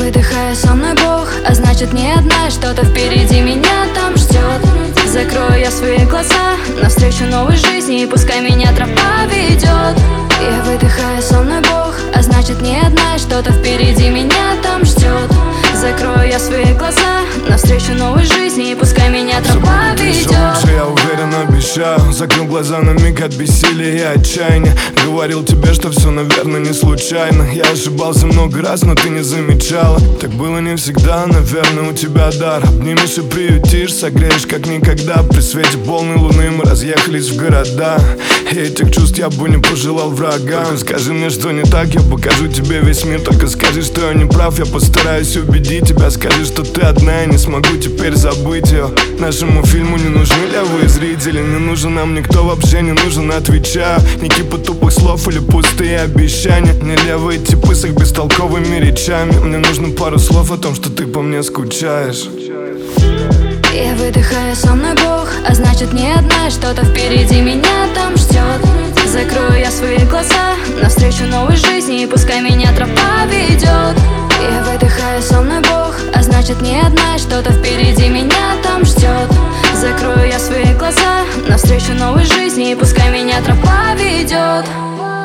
выдыхаю, со мной Бог, а значит не одна, что-то впереди меня там ждет. Закрою я свои глаза навстречу новой жизни, и пускай меня тропа ведет. Я выдыхаю, со мной Бог, а значит не одна, что-то впереди меня там ждет. Закрою я свои глаза навстречу новой жизни, и пускай меня тропа ведет. Я уверен, обещаю. Закрыл глаза на миг от бессилия и отчаяния. Говорил тебе, что все, наверное, не случайно. Я ошибался много раз, но ты не замечала. Так было не всегда, наверное, у тебя дар. Обнимешь и приютишь, согреешь как никогда. При свете полной луны мы разъехались в города, и этих чувств я бы не пожелал врагам. Скажи мне, что не так, я покажу тебе весь мир. Только скажи, что я не прав, я постараюсь убедить тебя. Скажи, что ты одна, я не смогу теперь забыть ее. Нашему фильму не нужны левые зрители, не нужен нам никто, вообще не нужен, отвечаю. Не кипа тупых слов или пустые обещания, не левые типы с их бестолковыми речами. Мне нужно пару слов о том, что ты по мне скучаешь. Я выдыхаю, со мной Бог, а значит не одна, что-то впереди меня там ждет. Закрою я свои глаза навстречу новой жизни, и пускай меня тропа ведет. Я выдыхаю, со мной Бог, а значит не одна, что-то впереди меня там ждет. Закрою я свои глаза навстречу новой жизни, и пускай меня тропа ведет.